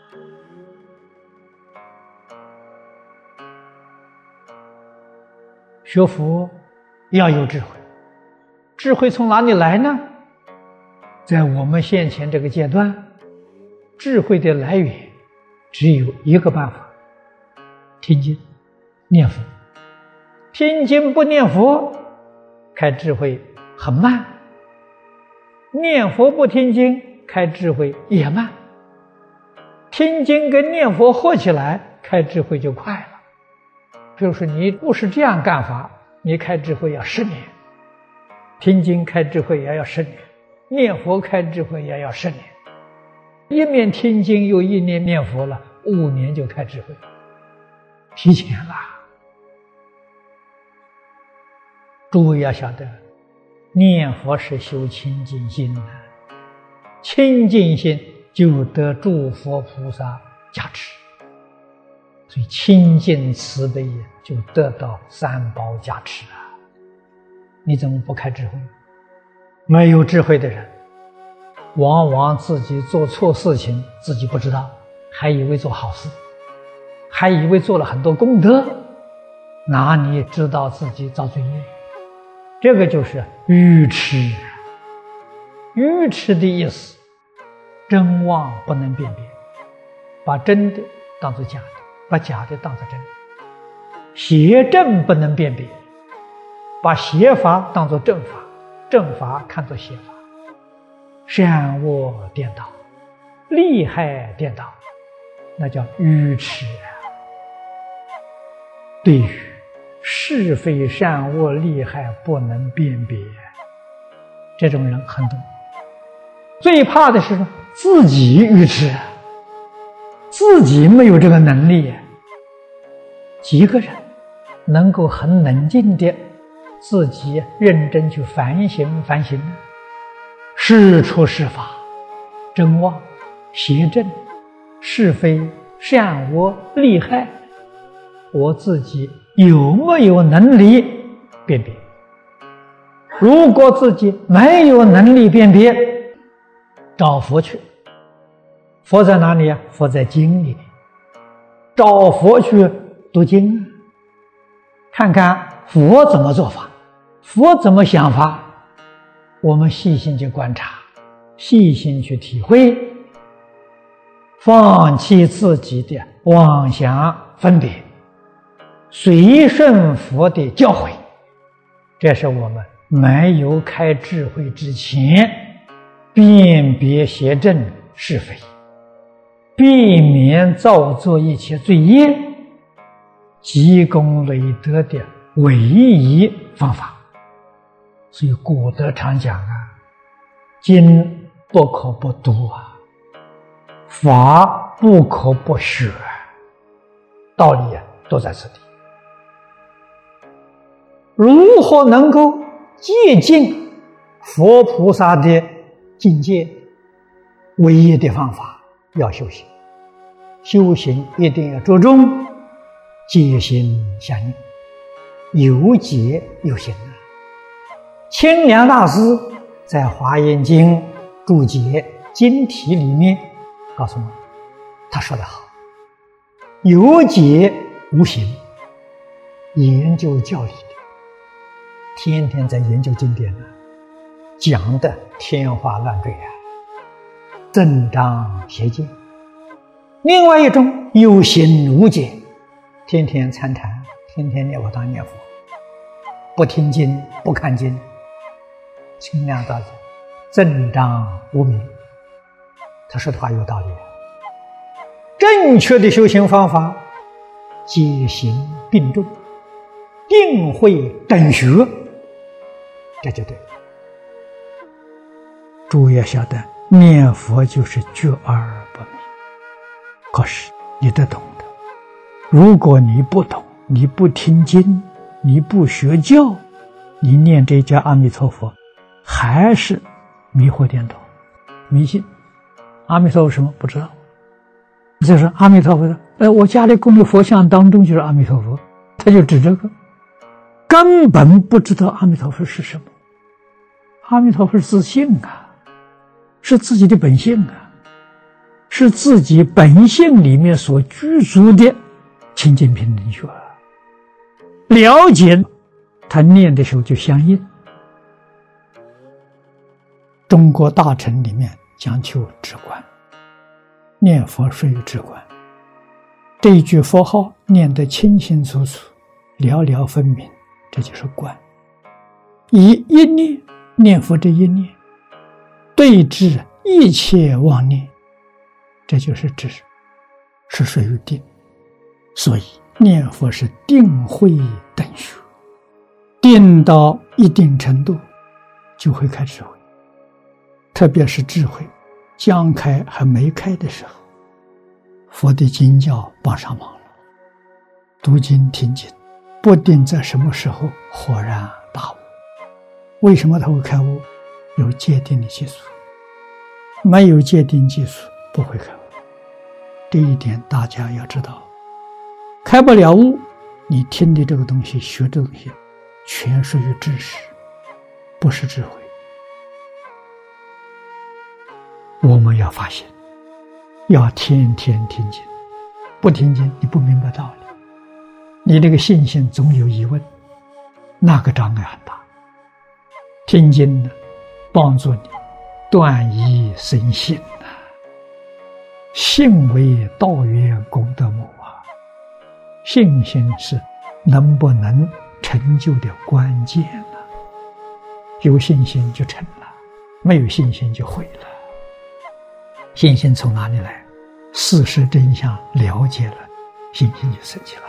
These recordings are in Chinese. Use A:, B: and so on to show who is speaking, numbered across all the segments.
A: 学佛要有智慧，智慧从哪里来呢？在我们现前这个阶段，智慧的来源只有一个办法：听经、念佛。听经不念佛，开智慧很慢；念佛不听经，开智慧也慢。听经跟念佛合起来，开智慧就快了。比如说你不是这样干法，你开智慧要10年，听经开智慧也要10年，念佛开智慧也要10年。一面听经又一面念佛了，5年就开智慧了，提前了。诸位要晓得，念佛是修清净心的，清净心就得诸佛菩萨加持，所以清净慈悲就得到三宝加持啊！你怎么不开智慧？没有智慧的人，往往自己做错事情自己不知道，还以为做好事，还以为做了很多功德，哪里知道自己造罪业？这个就是愚痴。愚痴的意思，真妄不能辨别，把真的当作假的，把假的当作真的；邪正不能辨别，把邪法当作正法，正法看作邪法，善恶颠倒，利害颠倒，那叫愚痴啊！对于是非善恶利害不能辨别，这种人很多。最怕的是自己愚痴，自己没有这个能力。几个人能够很冷静的自己认真去反省呢？是出是法，真妄、邪正、是非、善恶、利害，我自己有没有能力辨别？如果自己没有能力辨别，找佛去。佛在哪里啊？佛在经里。找佛去读经，看看佛怎么做法，佛怎么想法，我们细心去观察，细心去体会，放弃自己的妄想分别，随顺佛的教诲。这是我们没有开智慧之前辨别邪正是非，避免造作一切罪业，积功累德的唯一方法。所以古德常讲啊，经不可不读啊，法不可不学，道理都在此地。如何能够接近佛菩萨的境界？唯一的方法要修行。修行一定要着重戒心相应，有戒有行啊。清凉大师在《华严经》注解经题里面告诉我们，他说得好，有戒无行，研究教理的，天天在研究经典啊，讲的天花乱坠啊，增长邪见。另外一种有行无戒，天天参禅，天天念佛当念佛，不听经不看经，清凉大师增长无明。他说的话有道理。正确的修行方法，戒行并重，定慧等学，这就对了。诸位要晓得，念佛就是觉而不明。可是你得懂的，如果你不懂，你不听经，你不学教，你念这家阿弥陀佛，还是迷惑颠倒，迷信。阿弥陀佛什么不知道？就是阿弥陀佛的，我家里供的佛像当中就是阿弥陀佛，他就指这个，根本不知道阿弥陀佛是什么。阿弥陀佛是自性啊，是自己的本性啊。 是自己本性里面所具足的清净平等觉，了解他念的时候就相应。中国大乘里面讲求直观，念佛属于直观。这一句佛号念得清清楚楚，了了分明，这就是观。以一念念佛这一念对治一切妄念，这就是知，是属于定。所以念佛是定慧等学，定到一定程度就会开智慧，特别是智慧将开还没开的时候，佛的经教帮上忙了。读经听经不定在什么时候豁然大悟。为什么他会开悟？有戒定的基础，没有戒定基础不会开悟。这一点大家要知道，开不了悟，你听的这个东西学的东西全属于知识，不是智慧。我们要发现，要天天听经，不听经你不明白道理，你这个信心总有疑问，那个障碍很大。听经呢，帮助你断疑生信啊，信为道源功德母啊，信心是能不能成就的关键啊。有信心就成了，没有信心就毁了。信心从哪里来？事实真相了解了，信心就升起来了。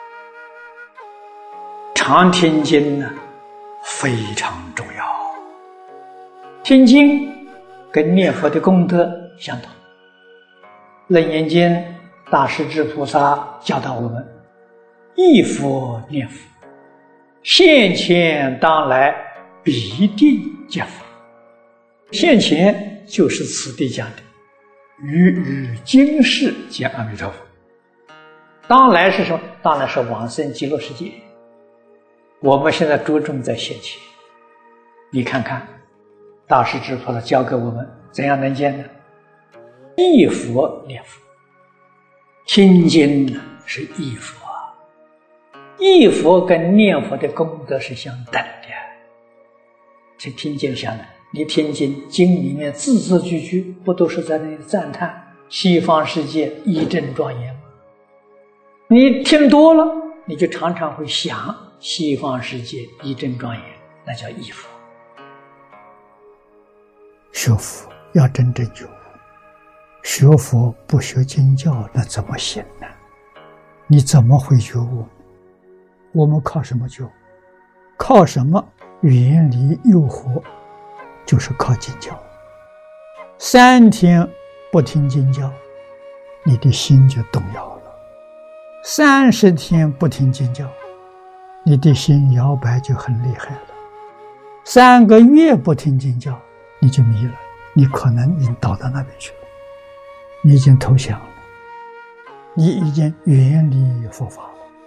A: 常听经呢，非常重要。听经跟念佛的功德相同。楞严经大势至菩萨教导我们，忆佛念佛，现前当来必定见佛。现前就是此地讲的于日今世见阿弥陀佛。当来是什么？当来是往生极乐世界。我们现在着重在现前。你看看大势至菩萨教给我们怎样能见呢？忆佛念佛，听经呢是忆佛，忆佛跟念佛的功德是相等的。这听经相等，你听经经里面字字句句不都是在那里赞叹西方世界义正庄严吗？你听多了，你就常常会想西方世界义正庄严，那叫忆佛。学佛要真正觉悟，学佛不学经教，那怎么行呢？你怎么会觉悟？我们靠什么觉悟？靠什么远离诱惑？就是靠经教。3天不听经教，你的心就动摇了；30天不听经教，你的心摇摆就很厉害了；3个月不听经教，你就迷了，你可能已经倒到那边去了，你已经投降了，你已经远离佛法了。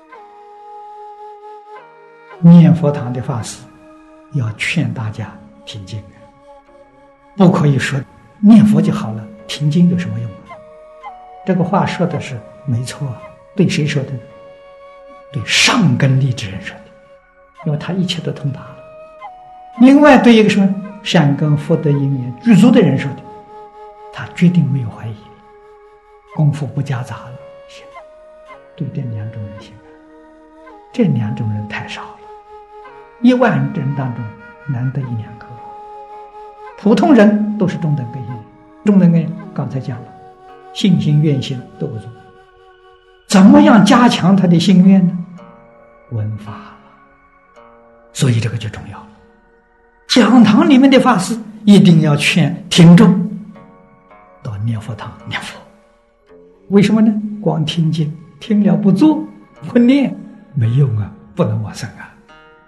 A: 念佛堂的法师要劝大家听经，不可以说念佛就好了，听经有什么用啊？这个话说的是没错，对谁说的呢？对上根利之人说的，因为他一切都通达了。另外对一个什么善根福德因缘具足的人说的，他决定没有怀疑，功夫不夹杂了，行。对这2种人行，这2种人太少了，1万人当中难得1-2个。普通人都是中等根性，中等根性刚才讲了，信心愿心都不足。怎么样加强他的心愿呢？闻法了，所以这个就重要了。讲堂里面的法师一定要劝听众到念佛堂念佛。为什么呢？光听经听了不做不念没用啊，不能往生啊。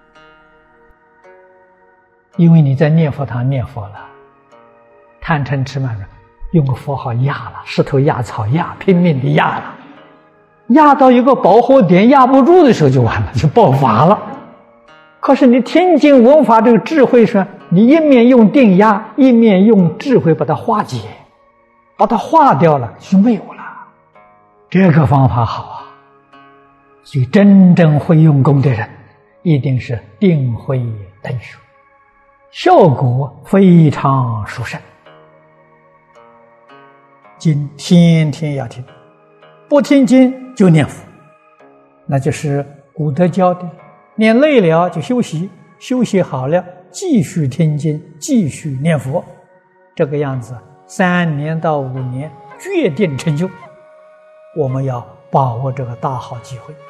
A: 因为你在念佛堂念佛了，贪嗔痴慢用个佛号压了，石头压草压，拼命的压了，压到一个饱和点压不住的时候就完了，就爆发了。可是你听经闻法这个智慧上，你一面用定压，一面用智慧把它化解， 把它化掉了就没有了。这个方法好啊！所以真正会用功的人，一定是定慧等学，效果非常殊胜。经天天要听，不听经就念佛，那就是古德教的，念累了就休息，休息好了继续听经，继续念佛，这个样子3年到5年决定成就。我们要把握这个大好机会。